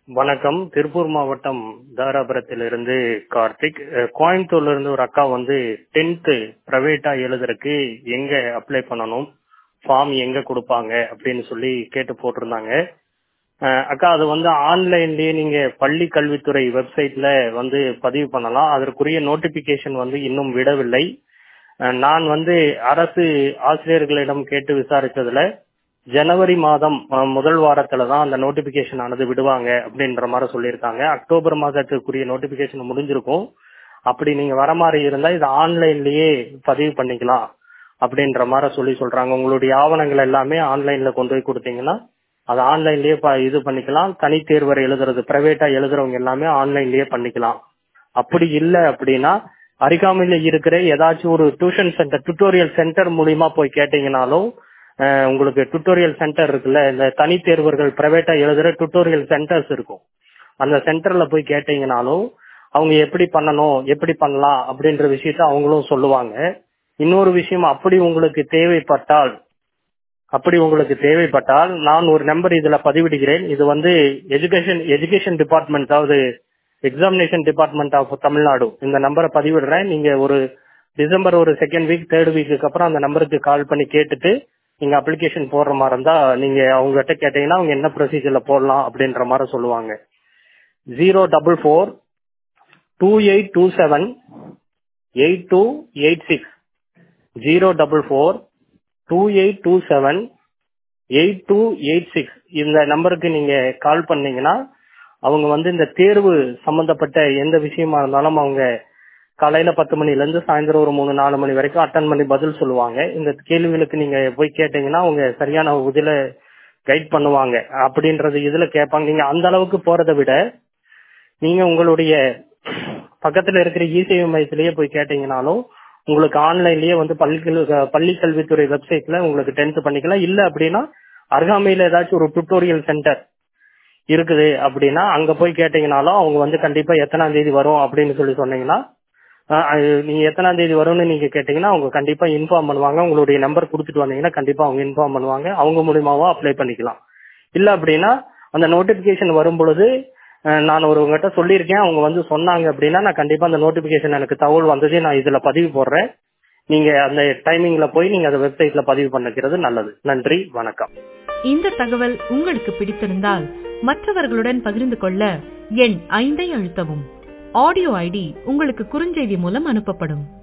வணக்கம். திருப்பூர் மாவட்டம் தாராபுரத்திலிருந்து கார்த்திக். கோயம்புத்தூர்ல இருந்து ஒரு அக்கா வந்து 10th பிரைவேட்டா எழுதுறதுக்கு எங்க அப்ளை பண்ணணும், ஃபார்ம் எங்க கொடுப்பாங்க அப்படின்னு சொல்லி கேட்டு போட்டிருந்தாங்க. அக்கா, அது வந்து ஆன்லைன்லயே நீங்க பள்ளி கல்வித்துறை வெப்சைட்ல வந்து பதிவு பண்ணலாம். அதற்குரிய நோட்டிபிகேஷன் வந்து இன்னும் விடவில்லை. நான் வந்து அரசு ஆசிரியர்களிடம் கேட்டு விசாரிச்சதுல ஜனவரி மாதம் முதல் வாரத்துல தான் அந்த நோட்டிபிகேஷன் ஆனது விடுவாங்க அப்படின்ற மாதிரி சொல்லியிருக்காங்க. அக்டோபர் மாதத்துக்குரிய நோட்டிபிகேஷன் முடிஞ்சிருக்கும். அப்படி நீங்க வர மாதிரி இருந்தா இது ஆன்லைன்லயே பதிவு பண்ணிக்கலாம் அப்படின்ற மாதிரி சொல்றாங்க. உங்களுடைய ஆவணங்கள் எல்லாமே ஆன்லைன்ல கொண்டு போய் கொடுத்தீங்கன்னா அது ஆன்லைன்லயே இது பண்ணிக்கலாம். தனித்தேர்வர் எழுதுறது, பிரைவேட்டா எழுதுறவங்க எல்லாமே ஆன்லைன்லயே பண்ணிக்கலாம். அப்படி இல்லை அப்படின்னா அருகாமையில இருக்கிற ஏதாச்சும் ஒரு டியூஷன் சென்டர், டுட்டோரியல் சென்டர் மூலியமா போய் கேட்டீங்கன்னாலும் உங்களுக்கு டுட்டோரியல் சென்டர் இருக்குல்ல, இந்த தனித்தேர்வர்கள் பிரைவேட்டா எழுதுற டுட்டோரியல் சென்டர்ஸ் இருக்கும். அந்த சென்டர்ல போய் கேட்டீங்கன்னாலும் அவங்க எப்படி பண்ணணும், எப்படி பண்ணலாம் அப்படின்ற விஷயத்த அவங்களும் சொல்லுவாங்க. இன்னொரு விஷயம், அப்படி உங்களுக்கு தேவைப்பட்டால் நான் ஒரு நம்பர் இதுல பதிவிடுகிறேன். இது வந்து எஜுகேஷன் டிபார்ட்மெண்ட், அதாவது எக்ஸாமினேஷன் டிபார்ட்மெண்ட் ஆஃப் தமிழ்நாடு. இந்த நம்பரை பதிவிடுறேன். நீங்க ஒரு டிசம்பர் ஒரு 2nd வீக் 3rd வீக்கு அப்புறம் அந்த நம்பருக்கு கால் பண்ணி கேட்டுட்டு நீங்க அப்ளிகேஷன் போடுற மாதிரி இருந்தா நீங்க அவங்ககிட்ட கேட்டீங்கன்னா அவங்க என்ன ப்ரொசீஜர்ல போடலாம் அப்படின்ற மாதிரி சொல்லுவாங்க. 04428278286 04428278286 இந்த நம்பருக்கு நீங்க கால் பண்ணீங்கன்னா அவங்க வந்து இந்த தேர்வு சம்பந்தப்பட்ட எந்த விஷயமா இருந்தாலும் அவங்க காலையில 10 மணில இருந்து சாயந்தரம் ஒரு 3-4 மணி வரைக்கும் அட்டன் பண்ணி பதில் சொல்லுவாங்க. இந்த கேள்விகளுக்கு நீங்க போய் கேட்டீங்கன்னா அவங்க சரியான இதுல கைட் பண்ணுவாங்க அப்படின்றது இதுல கேட்பாங்க. நீங்க அந்த அளவுக்கு போறதை விட நீங்க உங்களுடைய பக்கத்துல இருக்கிற இ-சேவை மையத்திலேயே போய் கேட்டீங்கன்னாலும் உங்களுக்கு ஆன்லைன்லயே வந்து பள்ளி கல்வித்துறை வெப்சைட்ல உங்களுக்கு 10th பண்ணிக்கலாம். இல்ல அப்படின்னா அருகாமையில ஏதாச்சும் ஒரு டுட்டோரியல் சென்டர் இருக்குது அப்படின்னா அங்க போய் கேட்டீங்கன்னாலும் அவங்க வந்து கண்டிப்பா எத்தனாம் தேதி வரும் அப்படின்னு சொன்னீங்கன்னா நீங்க எத்தனாம் தேதி வரும்னு நீங்க கேட்டீங்கன்னா அவங்க கண்டிப்பா இன்ஃபார்ம் பண்ணுவாங்க. உங்களுடைய நம்பர் கொடுத்துட்டு வந்தீங்கன்னா கண்டிப்பா அவங்க இன்ஃபார்ம் பண்ணுவாங்க. அவங்க மூலியமாவா அப்ளை பண்ணிக்கலாம். இல்ல அப்படின்னா அந்த நோட்டிபிகேஷன் வரும் பொழுது நான் ஒருவங்கிட்ட சொல்லியிருக்கேன், அவங்க வந்து சொன்னாங்க அப்படின்னா நான் கண்டிப்பா அந்த நோட்டிபிகேஷன் எனக்கு தகவல் வந்ததே நான் இதுல பதிவு போடுறேன். நீங்க அந்த டைமிங்ல போய் நீங்க அந்த வெப்சைட்ல பதிவு பண்ணிக்கிறது நல்லது. நன்றி, வணக்கம். இந்த தகவல் உங்களுக்கு பிடித்திருந்தால் மற்றவர்களுடன் பகிர்ந்து கொள்ள எண் 5 அழுத்தவும். ஆடியோ ஐடி உங்களுக்கு குறுஞ்செய்தி மூலம் அனுப்பப்படும்.